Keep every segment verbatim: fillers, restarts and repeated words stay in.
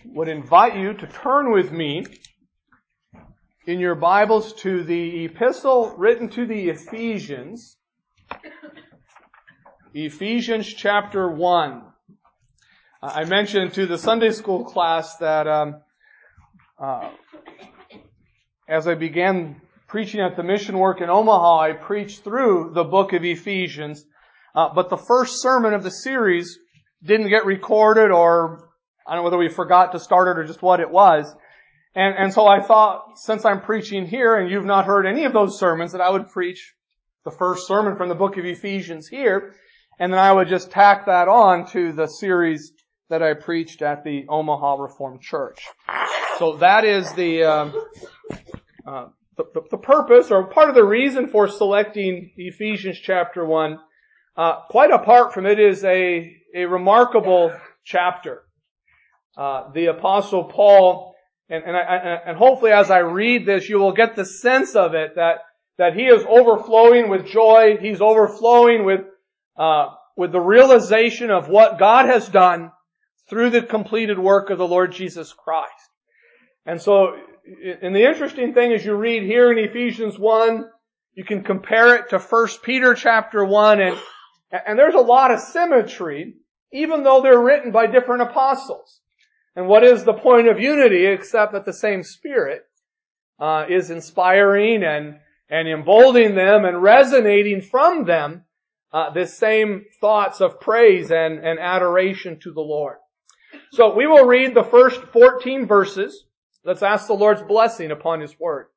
would invite you to turn with me in your Bibles to the epistle written to the Ephesians, Ephesians chapter one. I mentioned to the Sunday school class that um, uh, as I began preaching at the mission work in Omaha, I preached through the book of Ephesians, uh, but the first sermon of the series didn't get recorded, or I don't know whether we forgot to start it or just what it was. And, and so I thought, since I'm preaching here and you've not heard any of those sermons, that I would preach the first sermon from the book of Ephesians here, and then I would just tack that on to the series that I preached at the Omaha Reformed Church. So that is the, um, uh, the, the, the purpose, or part of the reason for selecting Ephesians chapter one. Uh, quite apart from it is a, a remarkable chapter. Uh, the Apostle Paul, and, and, I, and hopefully as I read this, you will get the sense of it, that, that he is overflowing with joy. He's overflowing with, uh, with the realization of what God has done through the completed work of the Lord Jesus Christ. And so, and the interesting thing is, you read here in Ephesians one, you can compare it to First Peter chapter one, and, and there's a lot of symmetry, even though they're written by different apostles. And what is the point of unity except that the same Spirit uh, is inspiring and, and emboldening them and resonating from them uh, the same thoughts of praise and, and adoration to the Lord. So we will read the first fourteen verses. Let's ask the Lord's blessing upon His Word.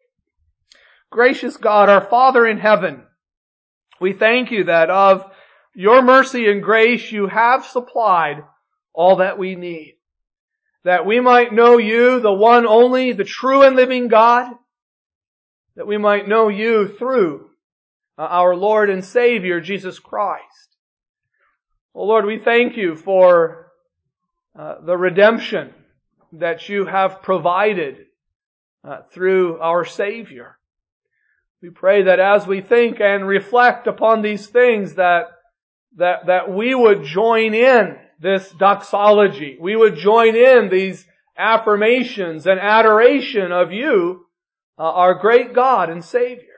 Gracious God, our Father in heaven, we thank You that of Your mercy and grace You have supplied all that we need, that we might know You, the one only, the true and living God, that we might know You through our Lord and Savior, Jesus Christ. Oh Lord, we thank You for Uh, the redemption that You have provided uh, through our Savior. We pray that as we think and reflect upon these things, that that that we would join in this doxology. We would join in these affirmations and adoration of You, uh, our great God and Savior.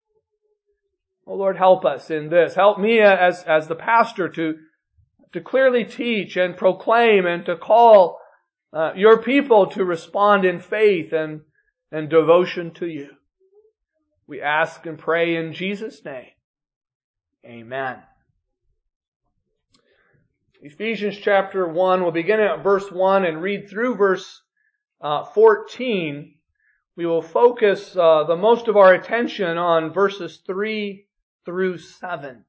Oh Lord, help us in this. Help me as as the pastor to to clearly teach and proclaim and to call uh, Your people to respond in faith and, and devotion to You. We ask and pray in Jesus' name. Amen. Ephesians chapter one, we'll begin at verse one and read through verse uh, fourteen. We will focus uh, the most of our attention on verses three through seven.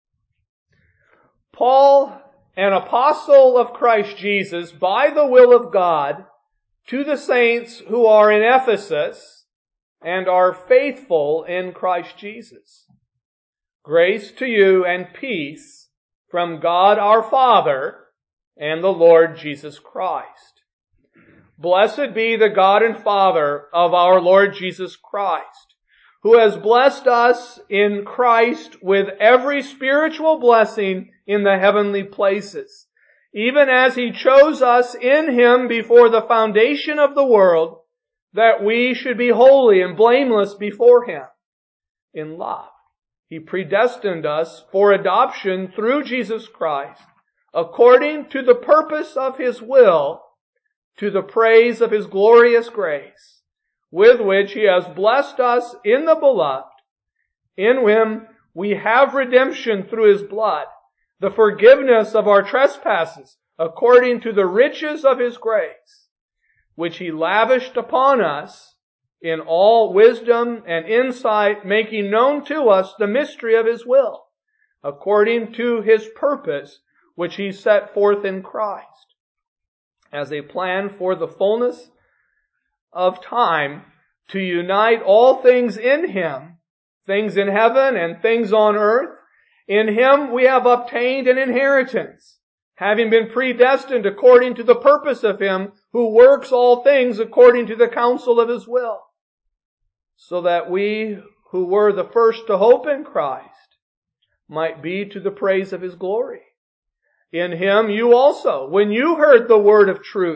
Paul, an apostle of Christ Jesus, by the will of God, to the saints who are in Ephesus and are faithful in Christ Jesus. Grace to you and peace from God our Father and the Lord Jesus Christ. Blessed be the God and Father of our Lord Jesus Christ, who has blessed us in Christ with every spiritual blessing in the heavenly places, even as He chose us in Him before the foundation of the world, that we should be holy and blameless before Him. In love, He predestined us for adoption through Jesus Christ, according to the purpose of His will, to the praise of His glorious grace, with which He has blessed us in the Beloved, in whom we have redemption through His blood, the forgiveness of our trespasses, according to the riches of His grace, which He lavished upon us in all wisdom and insight, making known to us the mystery of His will, according to His purpose, which He set forth in Christ, as a plan for the fullness of time, to unite all things in Him, things in heaven and things on earth. In Him we have obtained an inheritance, having been predestined according to the purpose of Him who works all things according to the counsel of His will, so that we who were the first to hope in Christ might be to the praise of His glory. In Him you also, when you heard the word of truth,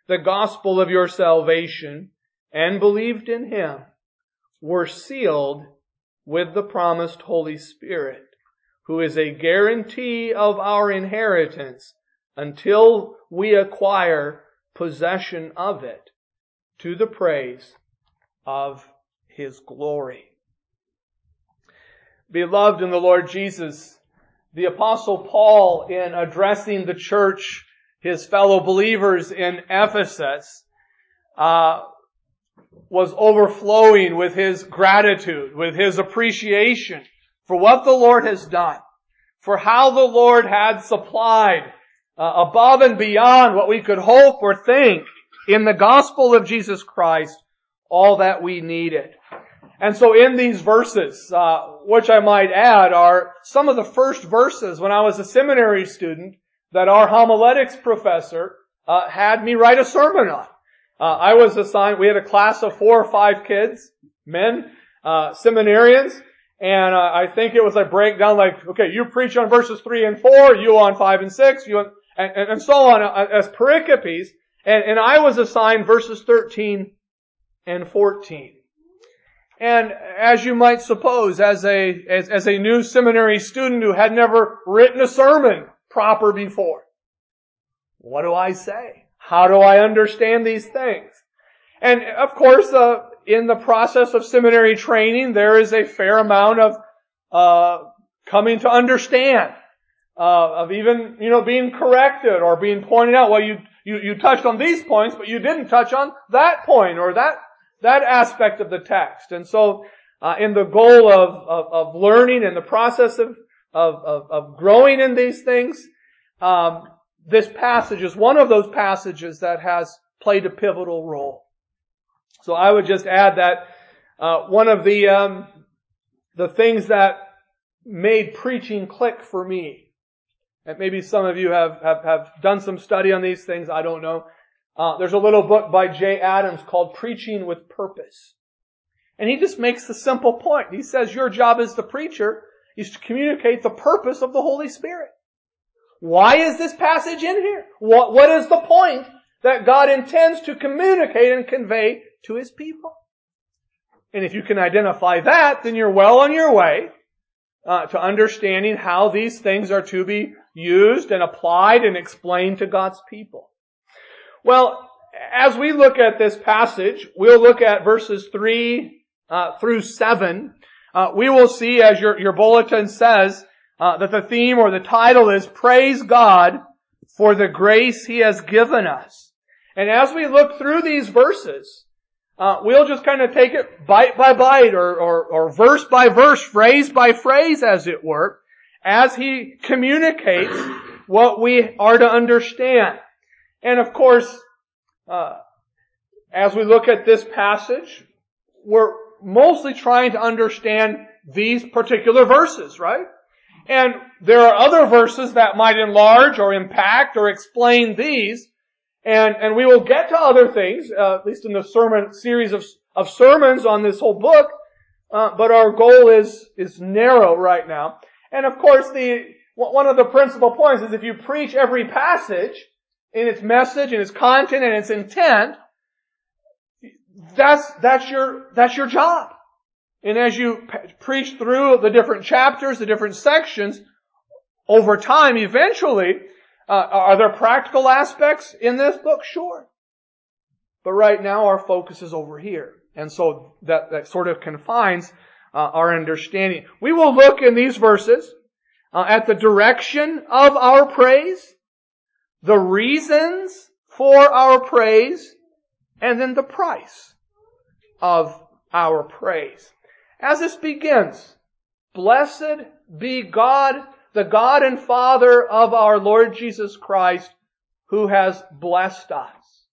the gospel of your salvation and believed in Him were sealed with the promised Holy Spirit, who is a guarantee of our inheritance until we acquire possession of it, to the praise of His glory. Beloved in the Lord Jesus, the Apostle Paul, in addressing the church, his fellow believers in Ephesus, uh, was overflowing with his gratitude, with his appreciation for what the Lord has done, for how the Lord had supplied uh, above and beyond what we could hope or think in the gospel of Jesus Christ, all that we needed. And so in these verses, uh, which I might add are some of the first verses when I was a seminary student that our homiletics professor uh, had me write a sermon on. Uh, I was assigned, we had a class of four or five kids, men, uh, seminarians, and uh, I think it was a breakdown like, okay, you preach on verses three and four, you on five and six, you on, and, and so on uh, as pericopes, and, and I was assigned verses thirteen and fourteen. And as you might suppose, as a, as, as a new seminary student who had never written a sermon proper before, what do I say? How do I understand these things? And of course, uh, in the process of seminary training, there is a fair amount of uh, coming to understand, uh, of even, you know, being corrected or being pointed out. Well, you, you, you touched on these points, but you didn't touch on that point or that that aspect of the text. And so, uh, in the goal of, of, of learning and the process of, of, of, of growing in these things, um, this passage is one of those passages that has played a pivotal role. So I would just add that, uh, one of the, um, the things that made preaching click for me, and maybe some of you have, have, have done some study on these things, I don't know. Uh, there's a little book by Jay Adams called Preaching with Purpose. And he just makes the simple point. He says your job as the preacher is to communicate the purpose of the Holy Spirit. Why is this passage in here? What, what is the point that God intends to communicate and convey to His people? And if you can identify that, then you're well on your way uh, to understanding how these things are to be used and applied and explained to God's people. Well, as we look at this passage, we'll look at verses three uh, through seven. Uh, we will see, as your, your bulletin says, uh, that the theme or the title is Praise God for the grace He has given us. And as we look through these verses, uh, we'll just kind of take it bite by bite or, or, or verse by verse, phrase by phrase, as it were, as He communicates what we are to understand. And of course, uh, as we look at this passage, we're mostly trying to understand these particular verses, right? And there are other verses that might enlarge or impact or explain these. And, and we will get to other things, uh, at least in the sermon series of, of sermons on this whole book. Uh, but our goal is, is narrow right now. And of course, the, one of the principal points is if you preach every passage in its message and its content and its intent, that's, that's your, that's your job. And as you p- preach through the different chapters, the different sections, over time, eventually, uh, are there practical aspects in this book? Sure. But right now our focus is over here. And so that, that sort of confines uh, our understanding. We will look in these verses uh, at the direction of our praise, the reasons for our praise, and then the price of our praise. As this begins, blessed be God, the God and Father of our Lord Jesus Christ, who has blessed us.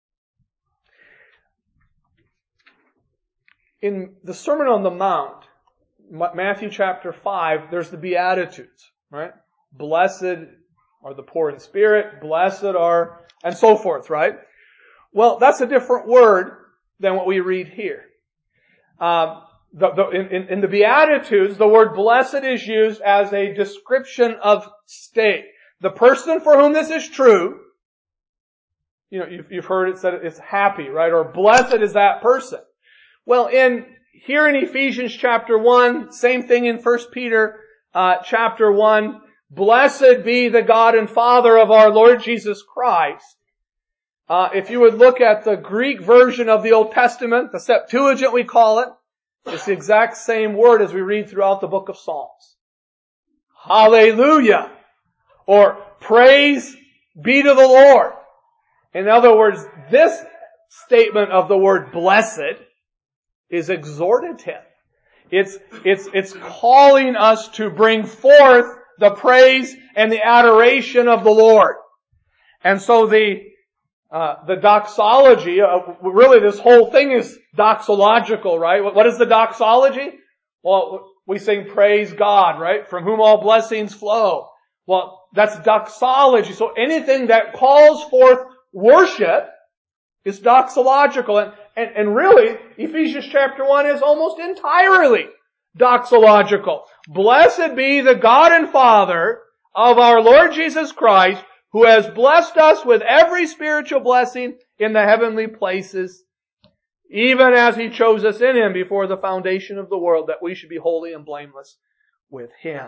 In the Sermon on the Mount, Matthew chapter five, there's the Beatitudes, right? Blessed are the poor in spirit, blessed are, and so forth, right? Well, that's a different word than what we read here. Um, the, the, in, in the Beatitudes, the word blessed is used as a description of state. The person for whom this is true, you know, you've, you've heard it said it's happy, right? Or blessed is that person. Well, in here in Ephesians chapter one, same thing in First Peter uh, chapter one. Blessed be the God and Father of our Lord Jesus Christ. Uh, if you would look at the Greek version of the Old Testament, the Septuagint we call it, it's the exact same word as we read throughout the book of Psalms. Hallelujah! Or praise be to the Lord. In other words, this statement of the word blessed is exhortative. It's, it's, it's calling us to bring forth the praise and the adoration of the Lord. And so the, uh, the doxology, uh, really this whole thing is doxological, right? What, what is the doxology? Well, we sing praise God, right? From whom all blessings flow. Well, that's doxology. So anything that calls forth worship is doxological. And, and, and really, Ephesians chapter one is almost entirely doxological. Blessed be the God and Father of our Lord Jesus Christ, who has blessed us with every spiritual blessing in the heavenly places, even as He chose us in Him before the foundation of the world, that we should be holy and blameless with Him.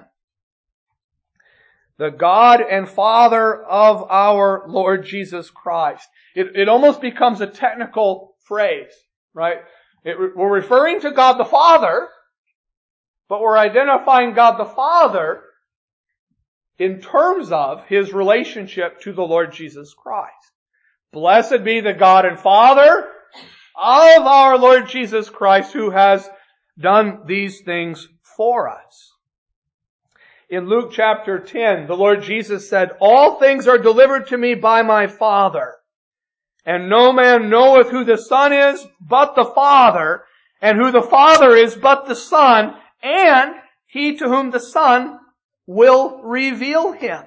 The God and Father of our Lord Jesus Christ. It, it almost becomes a technical phrase, right? It, we're referring to God the Father, but we're identifying God the Father in terms of His relationship to the Lord Jesus Christ. Blessed be the God and Father of our Lord Jesus Christ, who has done these things for us. In Luke chapter ten, the Lord Jesus said, all things are delivered to me by my Father, and no man knoweth who the Son is but the Father, and who the Father is but the Son, and he to whom the Son will reveal Him.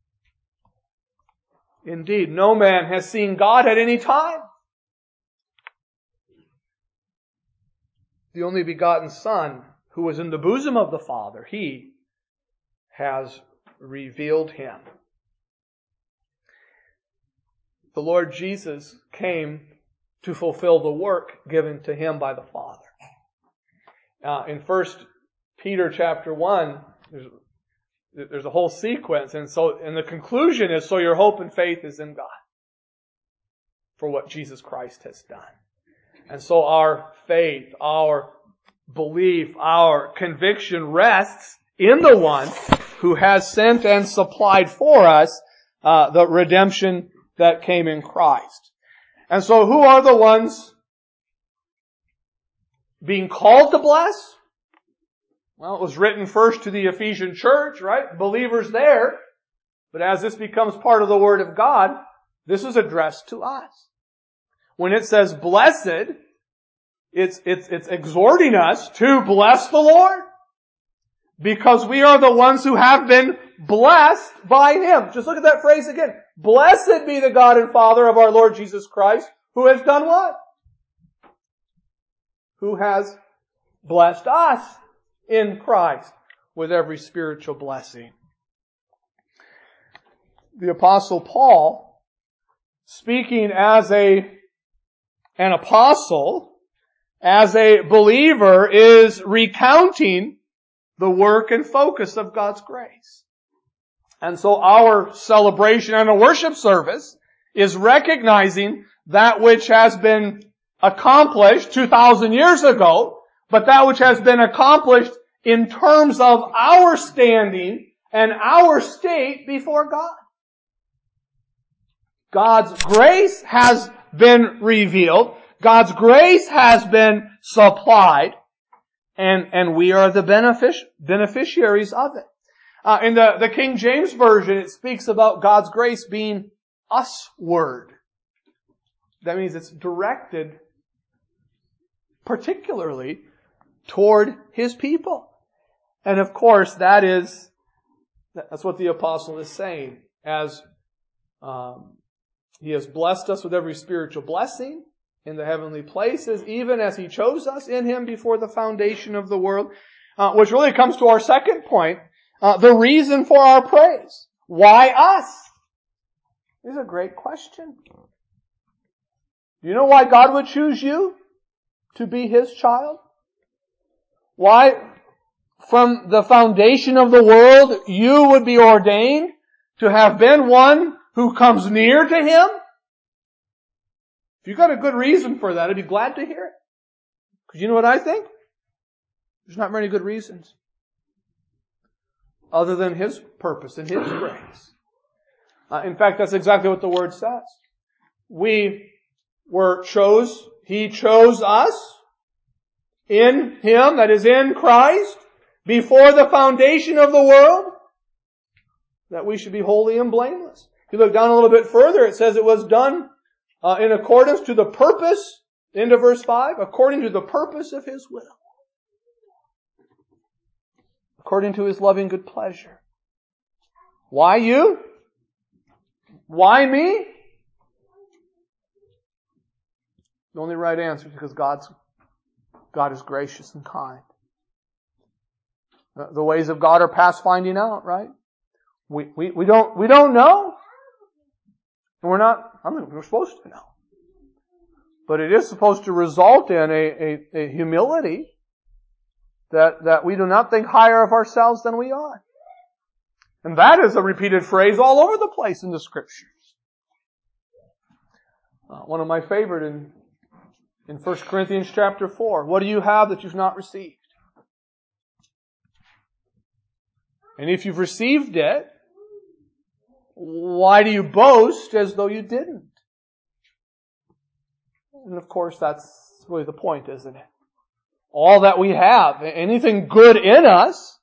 Indeed, no man has seen God at any time. The only begotten Son, who was in the bosom of the Father, He has revealed Him. The Lord Jesus came to fulfill the work given to Him by the Father. Uh, in First Peter chapter one, there's, there's a whole sequence, and so and the conclusion is, so your hope and faith is in God for what Jesus Christ has done. And so our faith, our belief, our conviction rests in the one who has sent and supplied for us uh, the redemption that came in Christ. And so who are the ones being called to bless? Well, it was written first to the Ephesian church, right? Believers there. But as this becomes part of the Word of God, this is addressed to us. When it says blessed, it's, it's, it's exhorting us to bless the Lord. Because we are the ones who have been blessed by Him. Just look at that phrase again. Blessed be the God and Father of our Lord Jesus Christ, who has done what? Who has blessed us in Christ with every spiritual blessing. The Apostle Paul, speaking as a, an apostle, as a believer, is recounting the work and focus of God's grace. And so our celebration and a worship service is recognizing that which has been accomplished two thousand years ago, but that which has been accomplished in terms of our standing and our state before God. God's grace has been revealed. God's grace has been supplied. And, and we are the benefic- beneficiaries of it. Uh, in the, the King James Version, it speaks about God's grace being usward. That means it's directed particularly toward His people. And of course, that is, that's what the apostle is saying. As um, He has blessed us with every spiritual blessing in the heavenly places, even as He chose us in Him before the foundation of the world. Uh, which really comes to our second point, uh, the reason for our praise. Why us? This is a great question. Do you know why God would choose you to be His child? Why, from the foundation of the world, you would be ordained to have been one who comes near to Him? If you've got a good reason for that, I'd be glad to hear it. Because you know what I think? There's not many good reasons. Other than His purpose and His grace. Uh, in fact, that's exactly what the Word says. We were chose, He chose us in Him, that is in Christ, before the foundation of the world, that we should be holy and blameless. If you look down a little bit further, it says it was done uh, in accordance to the purpose, into verse five, according to the purpose of His will. According to His loving good pleasure. Why you? Why me? The only right answer is because God's, God is gracious and kind. The ways of God are past finding out, right? We, we, we don't, we don't know. And we're not, I mean, we're supposed to know. But it is supposed to result in a, a, a humility that, that we do not think higher of ourselves than we are. And that is a repeated phrase all over the place in the Scriptures. Uh, one of my favorite in, in First Corinthians chapter four. What do you have that you've not received? And if you've received it, why do you boast as though you didn't? And of course, that's really the point, isn't it? All that we have, anything good in us,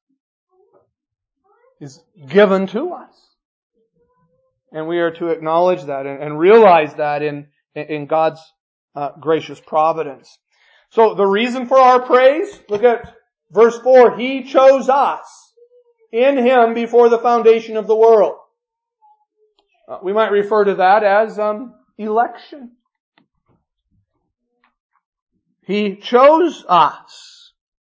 is given to us. And we are to acknowledge that and, and realize that in, in God's uh, gracious providence. So the reason for our praise, look at verse four. He chose us in Him before the foundation of the world. Uh, we might refer to that as um, election. He chose us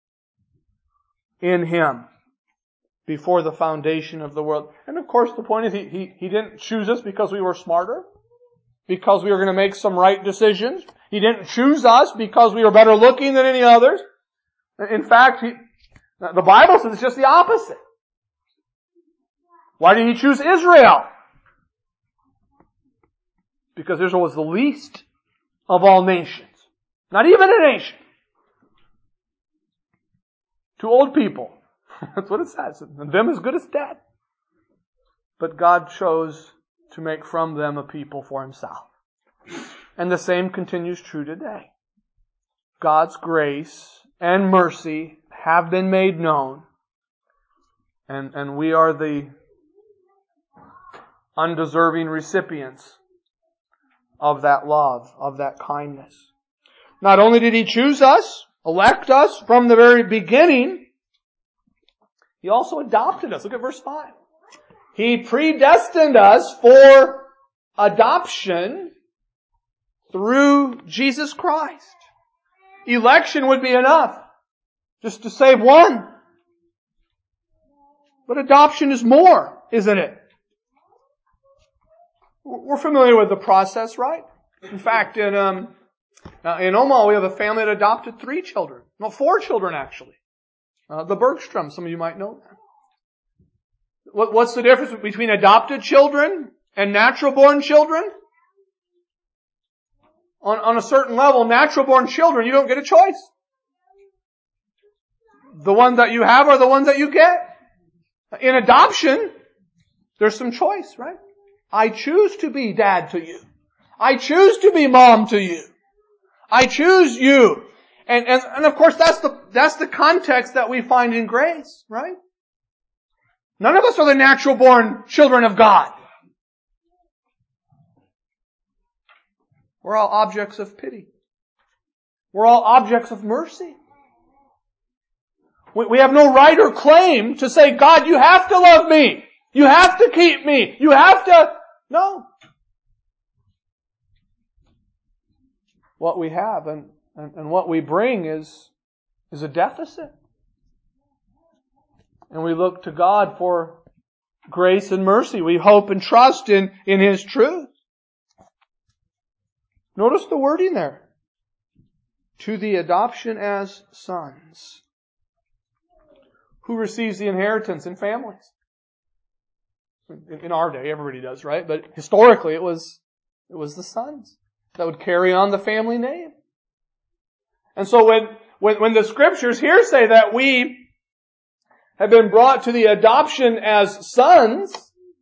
in Him before the foundation of the world. And of course the point is He, he, he didn't choose us because we were smarter, because we were going to make some right decisions. He didn't choose us because we were better looking than any others. In fact, he, the Bible says it's just the opposite. Why did He choose Israel? Because Israel was the least of all nations. Not even a nation. Two old people. That's what it says. And them as good as dead. But God chose to make from them a people for Himself. And the same continues true today. God's grace and mercy have been made known. And, and we are the undeserving recipients of that love, of that kindness. Not only did He choose us, elect us from the very beginning, He also adopted us. Look at verse five. He predestined us for adoption through Jesus Christ. Election would be enough just to save one. But adoption is more, isn't it? We're familiar with the process, right? In fact, in um, in Omaha, we have a family that adopted three children. No, four children, actually. Uh, the Bergstrom, some of you might know that. What, what's the difference between adopted children and natural-born children? On, on a certain level, natural-born children, you don't get a choice. The ones that you have are the ones that you get. In adoption, there's some choice, right? I choose to be dad to you. I choose to be mom to you. I choose you. And, and, and of course that's the, that's the context that we find in grace, right? None of us are the natural born children of God. We're all objects of pity. We're all objects of mercy. We, we have no right or claim to say, God, you have to love me. You have to keep me. You have to... No. What we have and, and, and what we bring is, is a deficit. And we look to God for grace and mercy. We hope and trust in, in His truth. Notice the wording there. To the adoption as sons. Who receives the inheritance in families? In our day, everybody does, right? But historically, it was, it was the sons that would carry on the family name. And so when, when, when the scriptures here say that we have been brought to the adoption as sons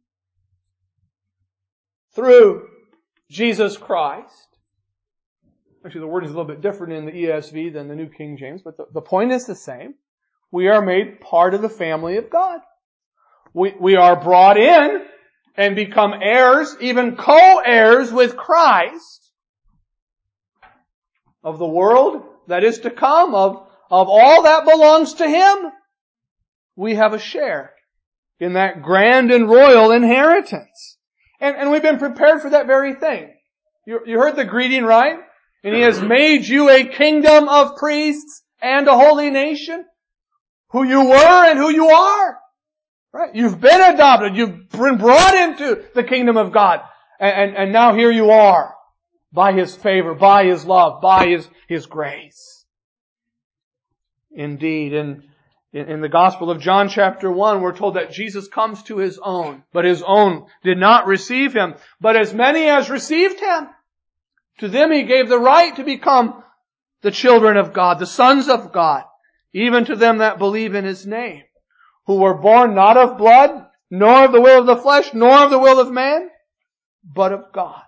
through Jesus Christ. Actually, the word is a little bit different in the E S V than the New King James, but the, the point is the same. We are made part of the family of God. We, we are brought in and become heirs, even co-heirs with Christ of the world that is to come, of, of all that belongs to Him. We have a share in that grand and royal inheritance. And, and we've been prepared for that very thing. You, you heard the greeting, right? And He has made you a kingdom of priests and a holy nation. Who you were and who you are. Right? You've been adopted. You've been brought into the kingdom of God. And, and, and now here you are. By His favor, by His love, by His, His grace. Indeed, in, in, in the Gospel of John chapter one, we're told that Jesus comes to His own. But His own did not receive Him. But as many as received Him, to them He gave the right to become the children of God, the sons of God. Even to them that believe in His name, who were born not of blood, nor of the will of the flesh, nor of the will of man, but of God.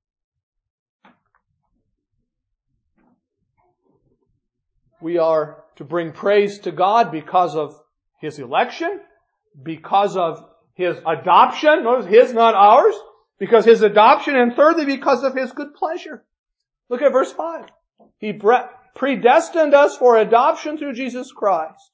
We are to bring praise to God because of His election, because of His adoption, notice His, not ours, because His adoption, and thirdly, because of His good pleasure. Look at verse five. He predestined us for adoption through Jesus Christ,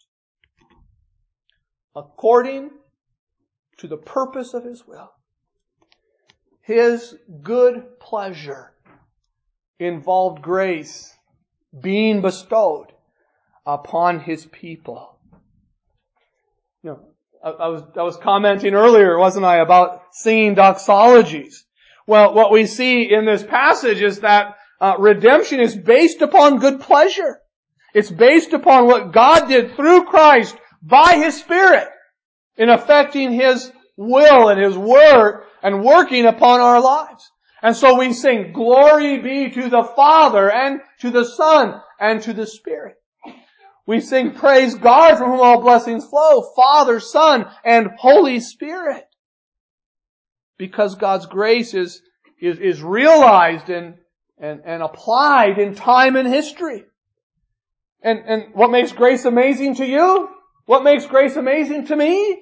according to the purpose of His will. His good pleasure involved grace being bestowed upon His people. You know, I, I was I was commenting earlier, wasn't I, about singing doxologies. Well, what we see in this passage is that Uh, redemption is based upon good pleasure. It's based upon what God did through Christ by His Spirit in effecting His will and His work and working upon our lives. And so we sing, glory be to the Father and to the Son and to the Spirit. We sing, praise God from whom all blessings flow, Father, Son, and Holy Spirit. Because God's grace is, is, is realized in And, and applied in time and history. And, and what makes grace amazing to you? What makes grace amazing to me?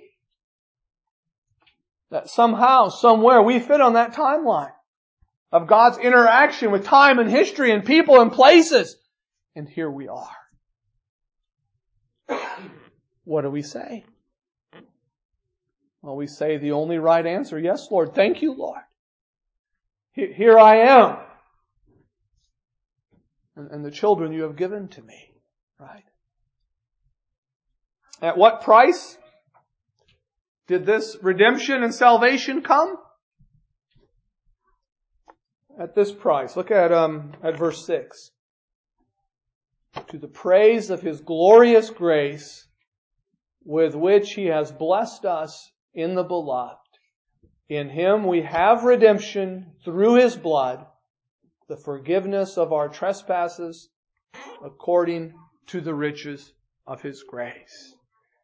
That somehow, somewhere, we fit on that timeline of God's interaction with time and history and people and places. And here we are. What do we say? Well, we say the only right answer, yes, Lord. Thank you, Lord. Here I am. And the children you have given to me, right? At what price did this redemption and salvation come? At this price. Look at um at verse six. To the praise of His glorious grace, with which He has blessed us in the Beloved. In Him we have redemption through His blood, the forgiveness of our trespasses, according to the riches of His grace.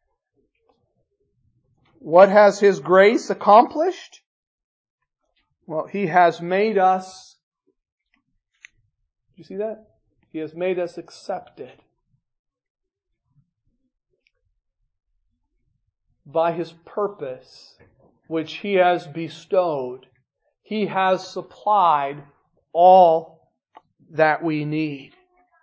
What has His grace accomplished? Well, He has made us, did you see that? He has made us accepted by His purpose, which He has bestowed. He has supplied all that we need.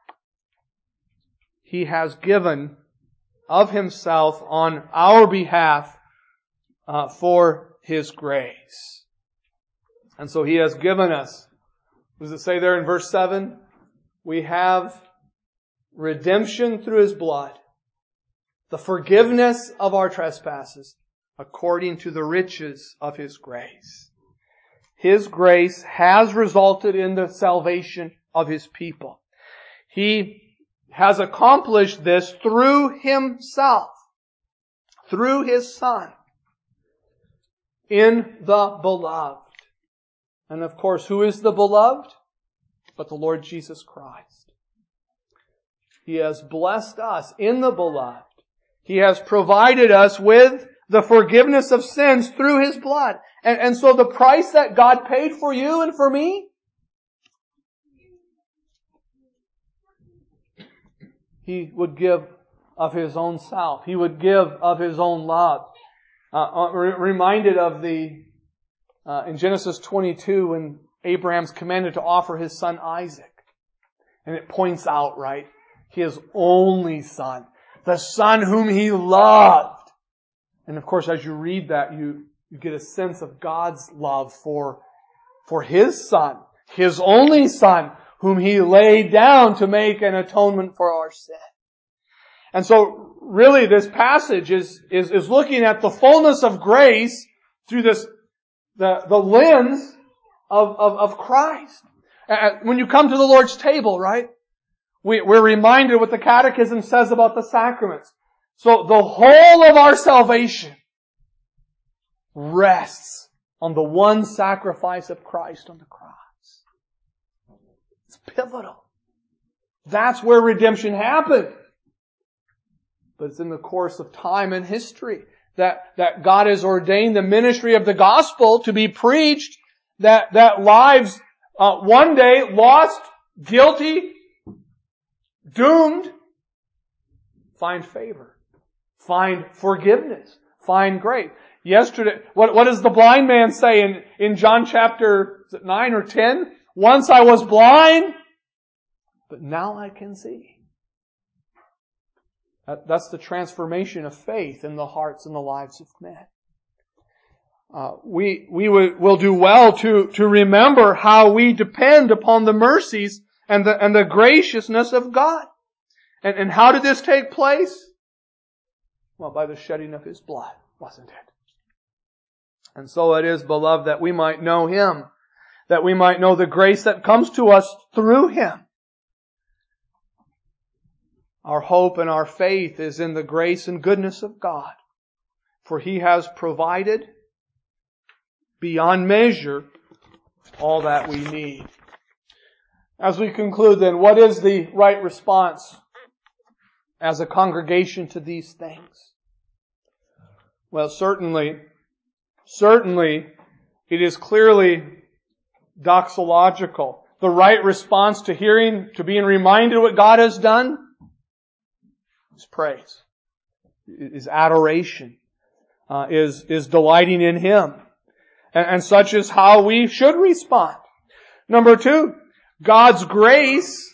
He has given of Himself on our behalf uh, for His grace. And so He has given us, what does it say there in verse seven? We have redemption through His blood, the forgiveness of our trespasses, according to the riches of His grace. His grace has resulted in the salvation of His people. He has accomplished this through Himself, through His Son, in the Beloved. And of course, who is the Beloved? But the Lord Jesus Christ. He has blessed us in the Beloved. He has provided us with the forgiveness of sins through His blood. And, and so the price that God paid for you and for me, He would give of His own self. He would give of His own love. Uh, re- reminded of the, uh, in Genesis twenty-two, when Abraham's commanded to offer his son Isaac. And it points out, right, His only son, the Son whom He loved. And of course, as you read that, you, you get a sense of God's love for, for His Son, His only Son, whom He laid down to make an atonement for our sin. And so, really, this passage is, is, is looking at the fullness of grace through this, the, the lens of, of, of Christ. When you come to the Lord's table, right, we, we're reminded what the Catechism says about the sacraments. So the whole of our salvation rests on the one sacrifice of Christ on the cross. It's pivotal. That's where redemption happened. But it's in the course of time and history that, that God has ordained the ministry of the gospel to be preached, that, that lives uh, one day lost, guilty, doomed, find favor, find forgiveness, find grace. Yesterday, what, what does the blind man say in, in John chapter is it nine or ten? Once I was blind, but now I can see. That, that's the transformation of faith in the hearts and the lives of men. Uh, we we will, will do well to, to remember how we depend upon the mercies and the and the graciousness of God. And, and how did this take place? Well, by the shedding of His blood, wasn't it? And so it is, beloved, that we might know Him, that we might know the grace that comes to us through Him. Our hope and our faith is in the grace and goodness of God, for He has provided beyond measure all that we need. As we conclude then, what is the right response as a congregation to these things? Well, certainly, certainly, it is clearly doxological. The right response to hearing, to being reminded of what God has done, is praise, is adoration, uh, is, is delighting in Him. And, and such is how we should respond. Number two, God's grace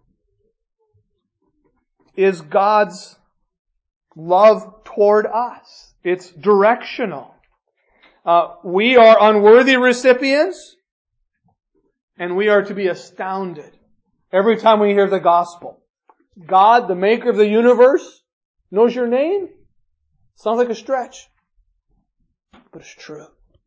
is God's love toward us. It's directional. Uh, we are unworthy recipients, and we are to be astounded every time we hear the gospel. God, the maker of the universe, knows your name? Sounds like a stretch, but it's true.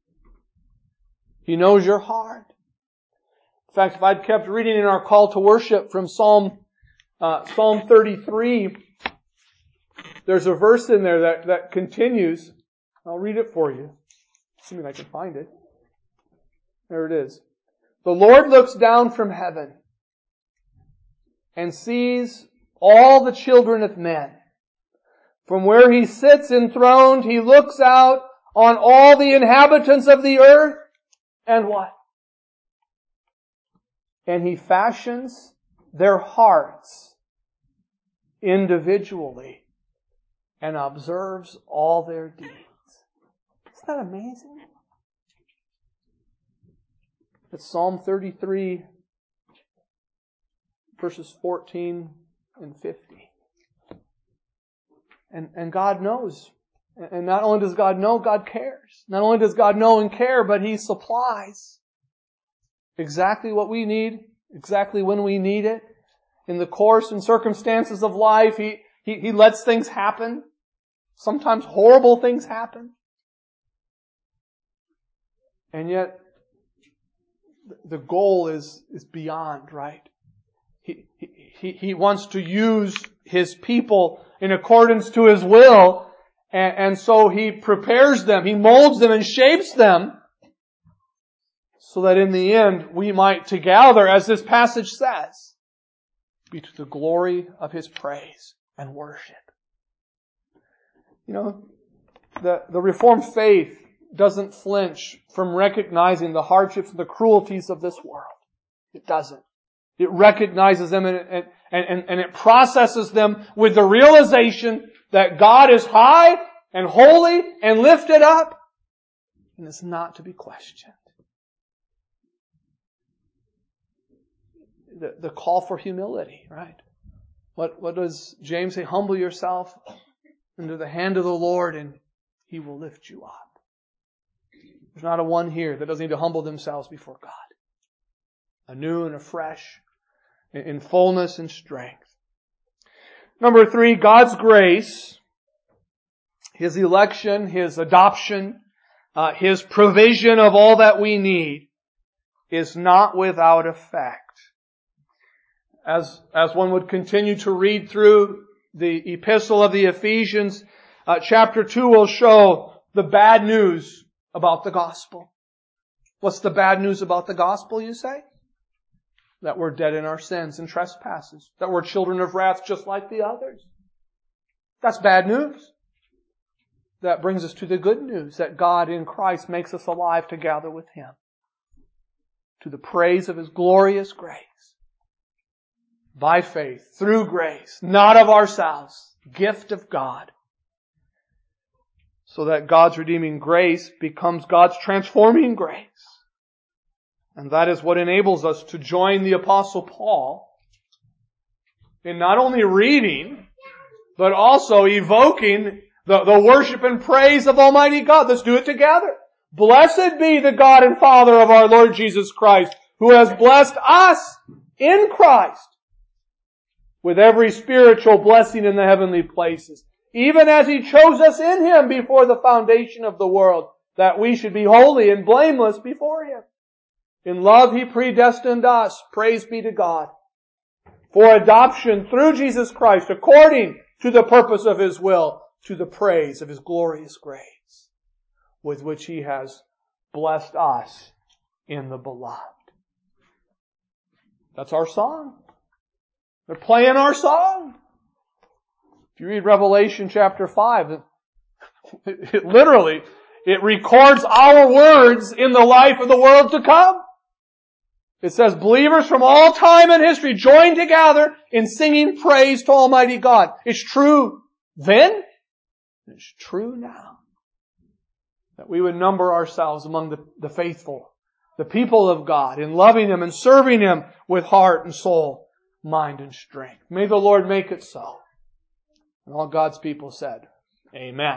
He knows your heart. In fact, if I'd kept reading in our call to worship from Psalm uh, Psalm thirty-three, there's a verse in there that, that continues. I'll read it for you, assuming I can find it. There it is. The Lord looks down from heaven and sees all the children of men. From where He sits enthroned, He looks out on all the inhabitants of the earth. And what? And He fashions their hearts individually and observes all their deeds. Isn't that amazing? It's Psalm thirty-three, verses fourteen and fifty. And, and God knows. And not only does God know, God cares. Not only does God know and care, but He supplies exactly what we need, exactly when we need it. In the course and circumstances of life, He, He, He lets things happen. Sometimes horrible things happen. And yet, the goal is, is beyond, right? He, he, he wants to use His people in accordance to His will, and, and so He prepares them, He molds them and shapes them, so that in the end we might together, as this passage says, be to the glory of His praise and worship. You know, the, the Reformed faith doesn't flinch from recognizing the hardships and the cruelties of this world. It doesn't. It recognizes them and, and, and, and it processes them with the realization that God is high and holy and lifted up, and is not to be questioned. The, the call for humility, right? What, what does James say? Humble yourself under the hand of the Lord and He will lift you up. There's not a one here that doesn't need to humble themselves before God. Anew and afresh, in fullness and strength. Number three, God's grace, His election, His adoption, uh, His provision of all that we need is not without effect. As, as one would continue to read through the epistle of the Ephesians, uh, chapter two will show the bad news about the gospel. What's the bad news about the gospel, you say? That we're dead in our sins and trespasses. That we're children of wrath just like the others. That's bad news. That brings us to the good news that God in Christ makes us alive together with Him, to the praise of His glorious grace. By faith, through grace, not of ourselves, gift of God. So that God's redeeming grace becomes God's transforming grace. And that is what enables us to join the Apostle Paul in not only reading, but also evoking the, the worship and praise of Almighty God. Let's do it together. Blessed be the God and Father of our Lord Jesus Christ, who has blessed us in Christ with every spiritual blessing in the heavenly places, even as He chose us in Him before the foundation of the world, that we should be holy and blameless before Him. In love He predestined us, praise be to God, for adoption through Jesus Christ, according to the purpose of His will, to the praise of His glorious grace, with which He has blessed us in the Beloved. That's our song. They're playing our song. If you read Revelation chapter five, it, it literally, it records our words in the life of the world to come. It says believers from all time and history join together in singing praise to Almighty God. It's true then. It's true now. That we would number ourselves among the, the faithful, the people of God, in loving Him and serving Him with heart and soul, mind and strength. May the Lord make it so. And all God's people said, Amen.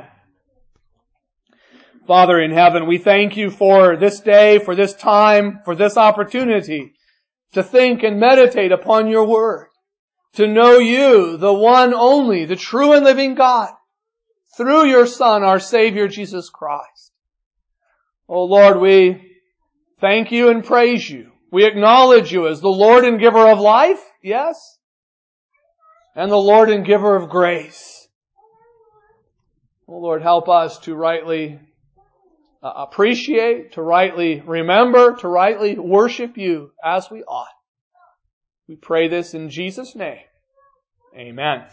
Father in heaven, we thank You for this day, for this time, for this opportunity to think and meditate upon Your Word, to know You, the one only, the true and living God, through Your Son, our Savior, Jesus Christ. Oh Lord, we thank You and praise You. We acknowledge You as the Lord and giver of life, yes, and the Lord and giver of grace. Oh Lord, help us to rightly uh, appreciate, to rightly remember, to rightly worship You as we ought. We pray this in Jesus' name. Amen.